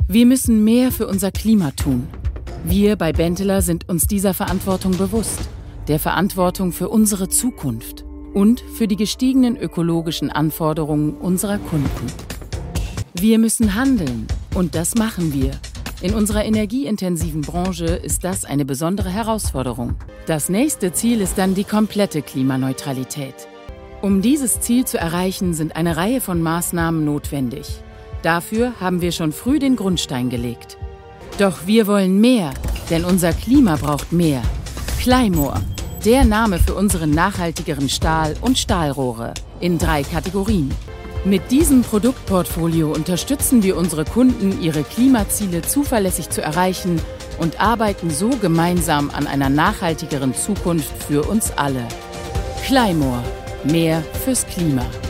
Wir müssen mehr für unser Klima tun. Wir bei Benteler sind uns dieser Verantwortung bewusst, der Verantwortung für unsere Zukunft und für die gestiegenen ökologischen Anforderungen unserer Kunden. Wir müssen handeln und das machen wir. In unserer energieintensiven Branche ist das eine besondere Herausforderung. Das nächste Ziel ist dann die komplette Klimaneutralität. Um dieses Ziel zu erreichen, sind eine Reihe von Maßnahmen notwendig. Dafür haben wir schon früh den Grundstein gelegt. Doch wir wollen mehr, denn unser Klima braucht mehr. Clymore, der Name für unseren nachhaltigeren Stahl und Stahlrohre in 3 Kategorien. Mit diesem Produktportfolio unterstützen wir unsere Kunden, ihre Klimaziele zuverlässig zu erreichen und arbeiten so gemeinsam an einer nachhaltigeren Zukunft für uns alle. Clymore, mehr fürs Klima.